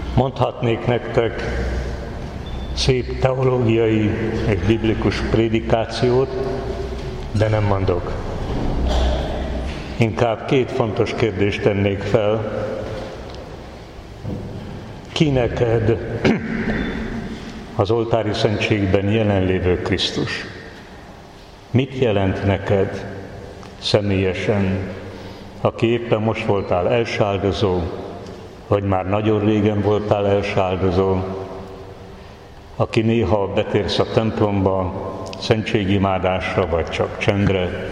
Mondhatnék nektek szép teológiai és biblikus prédikációt, de nem mondok. Inkább két fontos kérdést tennék fel. Ki neked az oltári szentségben jelenlévő Krisztus? Mit jelent neked személyesen, aki éppen most voltál elsáldozó, vagy már nagyon régen voltál elsáldozó, aki néha betérsz a templomba, szentségimádásra, vagy csak csendre?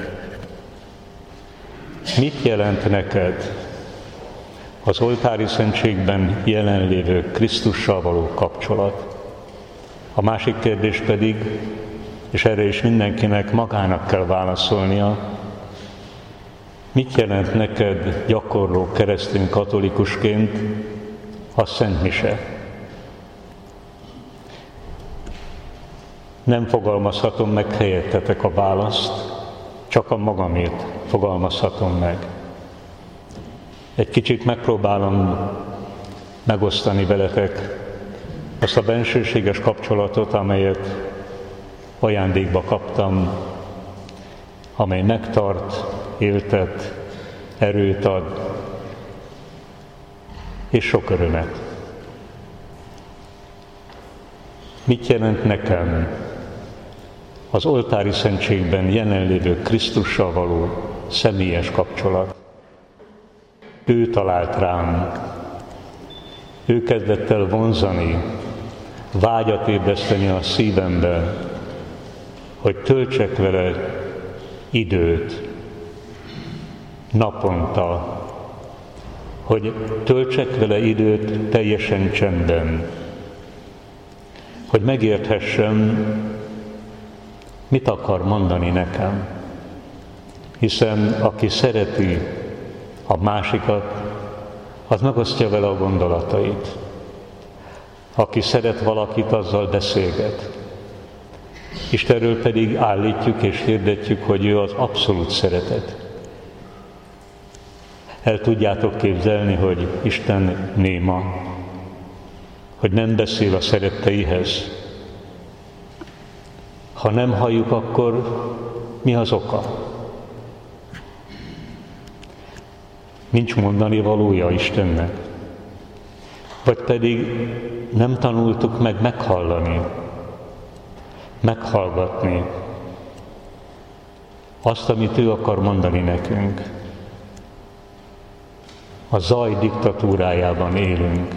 Mit jelent neked az oltári szentségben jelenlévő Krisztussal való kapcsolat? A másik kérdés pedig, és erre is mindenkinek magának kell válaszolnia, mit jelent neked gyakorló keresztény katolikusként a Szent Mise? Nem fogalmazhatom meg helyettetek a választ, csak a magamét fogalmazhatom meg. Egy kicsit megpróbálom megosztani veletek azt a bensőséges kapcsolatot, amelyet ajándékba kaptam, amely megtart, éltet, erőt ad, és sok örömet. Mit jelent nekem az oltári szentségben jelenlévő Krisztussal való személyes kapcsolat? Ő talált rám, ő kezdett el vonzani, vágyat ébreszteni a szívembe, hogy töltsek vele időt, naponta, hogy töltsek vele időt teljesen csendben, hogy megérthessem, mit akar mondani nekem. Hiszen aki szereti a másikat, az megosztja vele a gondolatait. Aki szeret valakit, azzal beszélget. Istenről pedig állítjuk és hirdetjük, hogy ő az abszolút szeretet. El tudjátok képzelni, hogy Isten néma, hogy nem beszél a szeretteihez. Ha nem halljuk, akkor mi az oka? Nincs mondani valója Istennek. Vagy pedig nem tanultuk meg meghallani, meghallgatni azt, amit ő akar mondani nekünk. A zaj diktatúrájában élünk,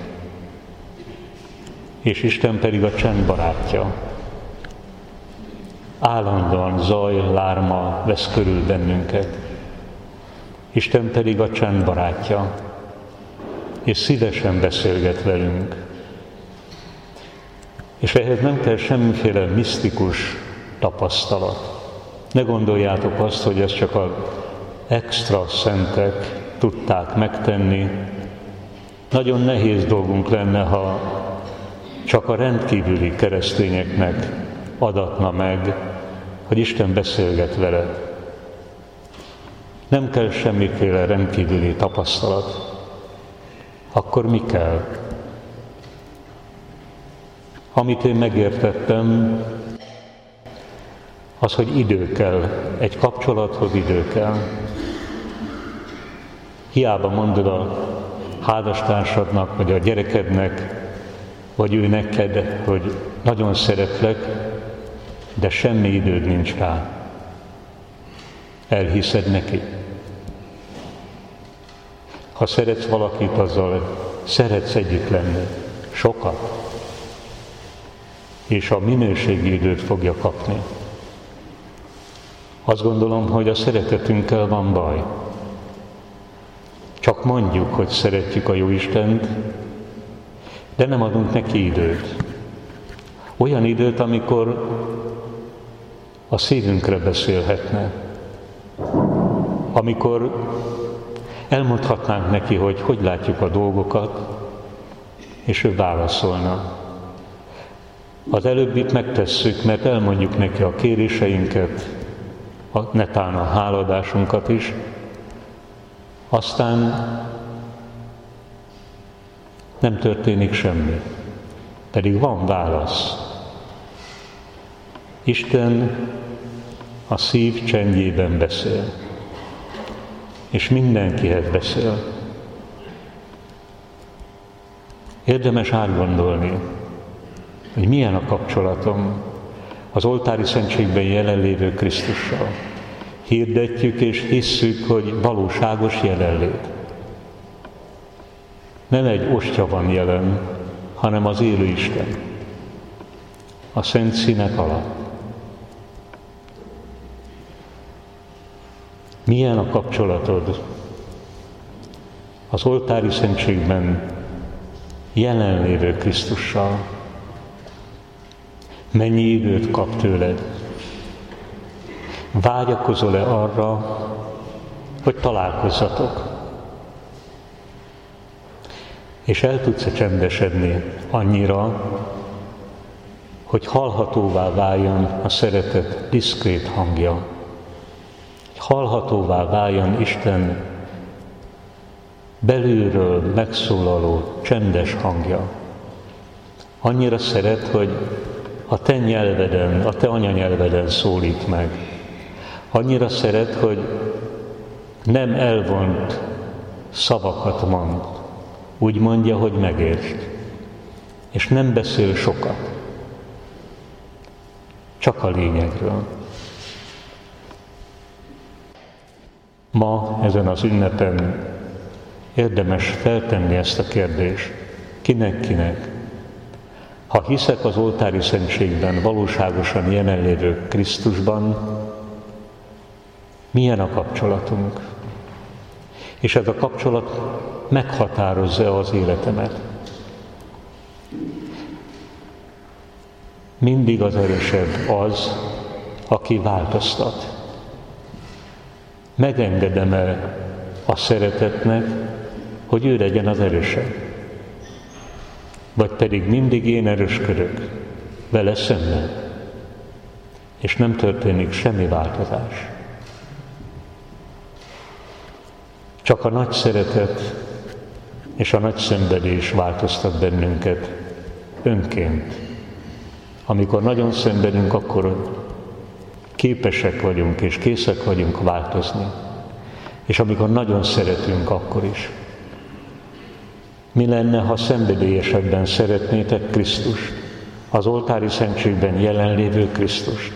és Isten pedig a csend barátja. Állandóan zaj, lárma vesz körül bennünket. Isten pedig a csend barátja, és szívesen beszélget velünk. És ehhez nem kell semmiféle misztikus tapasztalat. Ne gondoljátok azt, hogy ez csak az extra szentek tudták megtenni. Nagyon nehéz dolgunk lenne, ha csak a rendkívüli keresztényeknek adatna meg, hogy Isten beszélget vele. Nem kell semmiféle rendkívüli tapasztalat. Akkor mi kell? Amit én megértettem, az, hogy idő kell, egy kapcsolathoz idő kell. Hiába mondod a házastársadnak, vagy a gyerekednek, vagy ő neked, hogy nagyon szeretlek, de semmi időd nincs rá. Elhiszed neki. Ha szeretsz valakit, azzal szeretsz együtt lenni. Sokat. És a minőségi időt fogja kapni. Azt gondolom, hogy a szeretetünkkel van baj. Csak mondjuk, hogy szeretjük a Jóistent, de nem adunk neki időt. Olyan időt, amikor a szívünkre beszélhetne. Amikor elmondhatnánk neki, hogy látjuk a dolgokat, és ő válaszolna. Az előbbit megtesszük, mert elmondjuk neki a kéréseinket, netán a háladásunkat is, aztán nem történik semmi. Pedig van válasz. Isten a szív csendjében beszél, és mindenkihez beszél. Érdemes átgondolni, hogy milyen a kapcsolatom az oltári szentségben jelenlévő Krisztussal. Hirdetjük és hisszük, hogy valóságos jelenlét. Nem egy ostya van jelen, hanem az élő Isten, a szent színek alatt. Milyen a kapcsolatod az oltári szentségben jelenlévő Krisztussal? Mennyi időt kap tőled? Vágyakozol-e arra, hogy találkozzatok? És el tudsz-e csendesedni annyira, hogy hallhatóvá váljon a szeretet diszkrét hangja, hogy hallhatóvá váljon Isten belülről megszólaló csendes hangja. Annyira szeret, hogy a te nyelveden, a te anyanyelveden szólít meg. Annyira szeret, hogy nem elvont szavakat mond, úgy mondja, hogy megértsd, és nem beszél sokat, csak a lényegről. Ma, ezen az ünnepen érdemes feltenni ezt a kérdést, kinek-kinek. Ha hiszek az oltári szentségben valóságosan jelenlévő Krisztusban, milyen a kapcsolatunk? És ez a kapcsolat meghatározza az életemet. Mindig az erősebb az, aki változtat. Megengedem-e a szeretetnek, hogy ő legyen az erősebb? Vagy pedig mindig én erősködök vele szemben, és nem történik semmi változás. Csak a nagy szeretet és a nagy szenvedés változtat bennünket önként. Amikor nagyon szenvedünk, akkor képesek vagyunk és készek vagyunk változni. És amikor nagyon szeretünk, akkor is. Mi lenne, ha szenvedélyesebben szeretnétek Krisztust, az oltári szentségben jelenlévő Krisztust?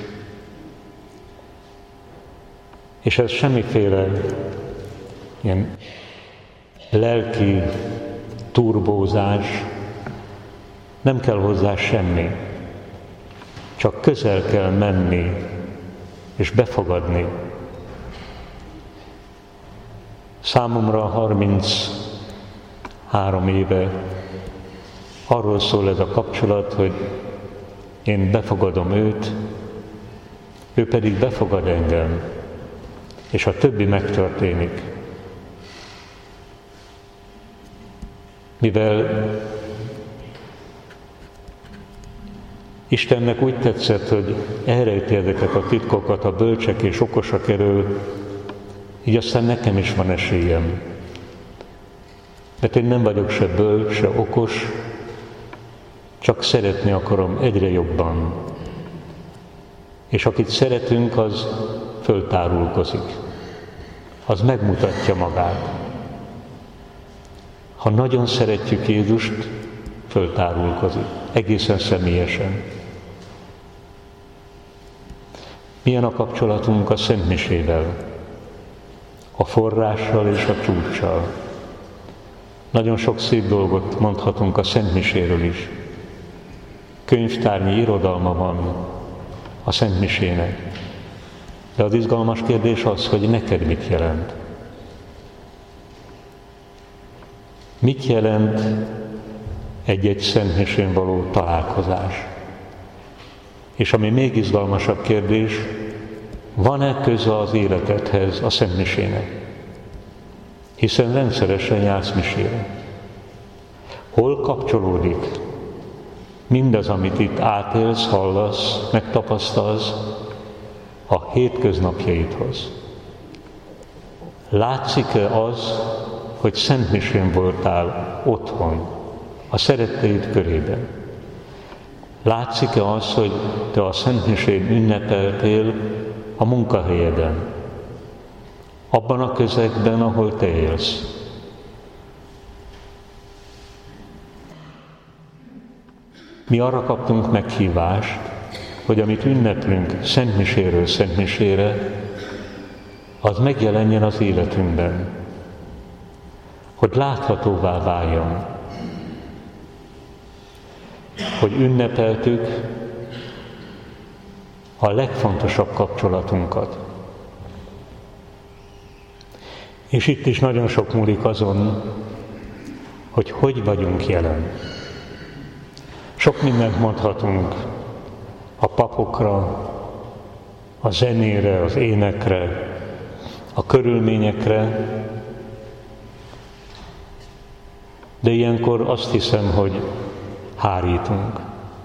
És ez semmiféle ilyen lelki turbózás, nem kell hozzá semmi, csak közel kell menni és befogadni. Számomra 33 éve arról szól ez a kapcsolat, hogy én befogadom őt, ő pedig befogad engem, és a többi megtörténik. Mivel Istennek úgy tetszett, hogy elrejti ezeket a titkokat a bölcsek és okosak elől, így aztán nekem is van esélyem. Mert én nem vagyok se bölcs, se okos, csak szeretni akarom egyre jobban. És akit szeretünk, az föltárulkozik. Az megmutatja magát. Ha nagyon szeretjük Jézust, föltárulkozik, egészen személyesen. Milyen a kapcsolatunk a Szentmisével, a forrással és a csúccsal. Nagyon sok szép dolgot mondhatunk a Szentmiséről is. Könyvtárnyi irodalma van a Szentmisének. De az izgalmas kérdés az, hogy neked mit jelent. Mit jelent egy-egy szentmisén való találkozás? És ami még izgalmasabb kérdés, van-e köze az életedhez a szentmisének? Hiszen rendszeresen jársz misére. Hol kapcsolódik mindaz, amit itt átélsz, hallasz, megtapasztalsz a hétköznapjaidhoz? Látszik-e az, hogy szentmisén voltál otthon, a szeretteid körében? Látszik-e az, hogy te a szentmisén ünnepeltél a munkahelyeden, abban a közegben, ahol te élsz? Mi arra kaptunk meghívást, hogy amit ünneplünk szentmiséről szentmisére, az megjelenjen az életünkben, hogy láthatóvá váljon, hogy ünnepeltük a legfontosabb kapcsolatunkat. És itt is nagyon sok múlik azon, hogy hogy vagyunk jelen. Sok mindent mondhatunk a papokra, a zenére, az énekre, a körülményekre, de ilyenkor azt hiszem, hogy hárítunk.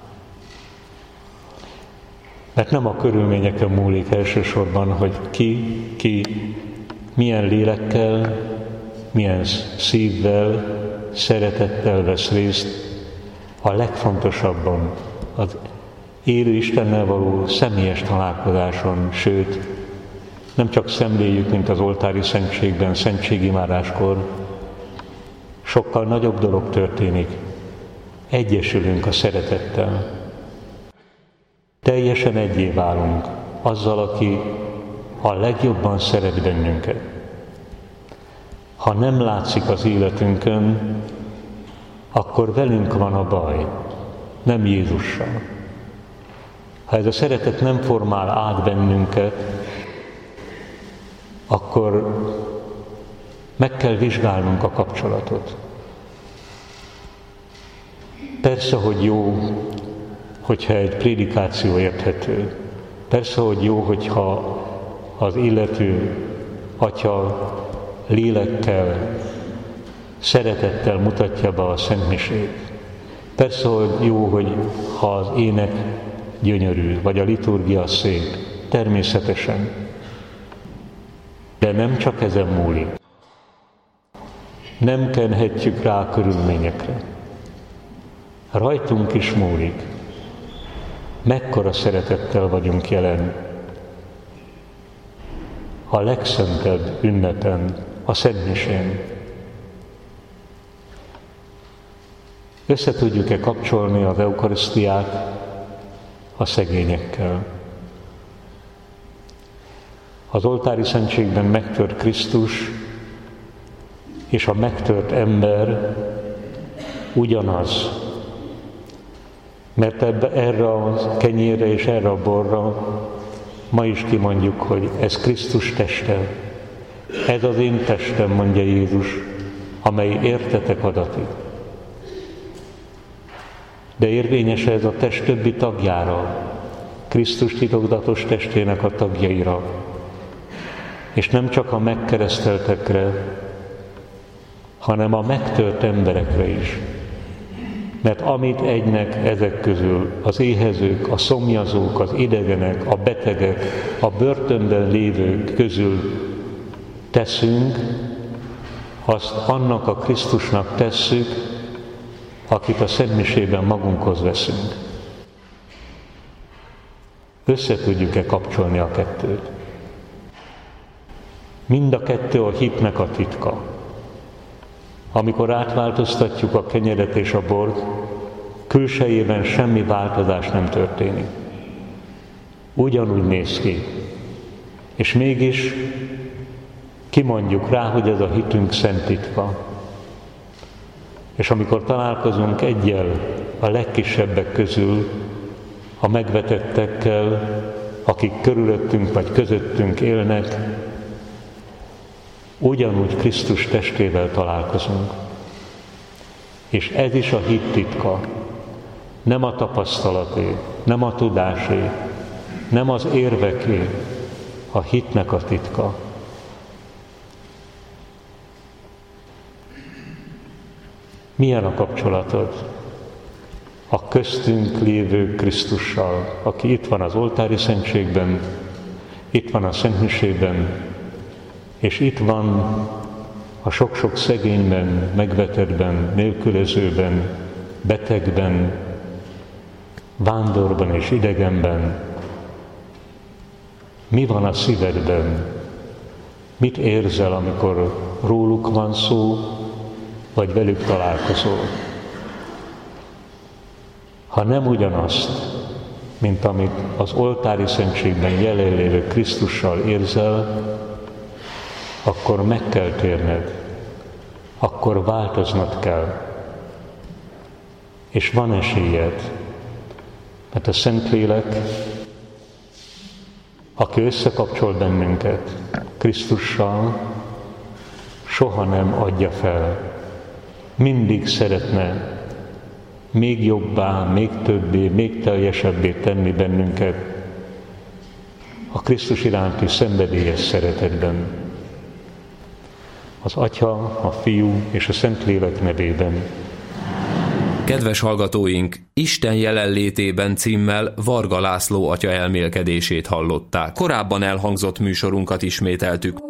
Mert nem a körülményeken múlik elsősorban, hogy ki milyen lélekkel, milyen szívvel, szeretettel vesz részt a legfontosabban, az élő Istennel való személyes találkozáson, sőt, nem csak szemléljük, mint az oltári szentségben, szentségimádáskor, sokkal nagyobb dolog történik. Egyesülünk a szeretettel. Teljesen egyé válunk azzal, aki a legjobban szeret bennünket. Ha nem látszik az életünkön, akkor velünk van a baj, nem Jézussal. Ha ez a szeretet nem formál át bennünket, akkor meg kell vizsgálnunk a kapcsolatot. Persze, hogy jó, hogyha egy prédikáció érthető. Persze, hogy jó, hogyha az illető atya lélekkel, szeretettel mutatja be a szentmisét. Persze, hogy jó, hogy ha az ének gyönyörű, vagy a liturgia szép, természetesen. De nem csak ezen múlik. Nem kenhetjük rá a körülményekre. Rajtunk is múlik. Mekkora szeretettel vagyunk jelen a legszentebb ünnepen, a szentmisén. Össze tudjuk-e kapcsolni az eukarisztiát a szegényekkel? Az oltári szentségben megtört Krisztus és a megtört ember ugyanaz. Mert erre a kenyérre és erre a borra ma is kimondjuk, hogy ez Krisztus teste. Ez az én testem, mondja Jézus, amely értetek adatik. De érvényes ez a test többi tagjára, Krisztus titokzatos testének a tagjaira, és nem csak a megkereszteltekre, hanem a megtört emberekre is. Mert amit egynek ezek közül az éhezők, a szomjazók, az idegenek, a betegek, a börtönben lévők közül teszünk, azt annak a Krisztusnak tesszük, akit a szentmisében magunkhoz veszünk. Össze tudjuk-e kapcsolni a kettőt? Mind a kettő a hitnek a titka. Amikor átváltoztatjuk a kenyeret és a bort, külsejében semmi változás nem történik. Ugyanúgy néz ki. És mégis kimondjuk rá, hogy ez a hitünk szent titka. És amikor találkozunk egyel a legkisebbek közül, a megvetettekkel, akik körülöttünk vagy közöttünk élnek, ugyanúgy Krisztus testével találkozunk. És ez is a hit titka, nem a tapasztalaté, nem a tudásé, nem az érveké, a hitnek a titka. Milyen a kapcsolatod a köztünk lévő Krisztussal, aki itt van az oltári szentségben, itt van a szentmisében, és itt van a sok-sok szegényben, megvetettben, nélkülözőben, betegben, vándorban és idegenben. Mi van a szívedben? Mit érzel, amikor róluk van szó, vagy velük találkozol? Ha nem ugyanazt, mint amit az oltári szentségben jelenlévő Krisztussal érzel, akkor meg kell térned, akkor változnod kell. És van esélyed, mert a Szentlélek, aki összekapcsol bennünket Krisztussal, soha nem adja fel. Mindig szeretne még jobbá, még többé, még teljesebbé tenni bennünket a Krisztus iránti szenvedélyes szeretetben. Az Atya, a Fiú és a Szentlélek nevében. Kedves hallgatóink, Isten jelenlétében címmel Varga László atya elmélkedését hallották. Korábban elhangzott műsorunkat ismételtük.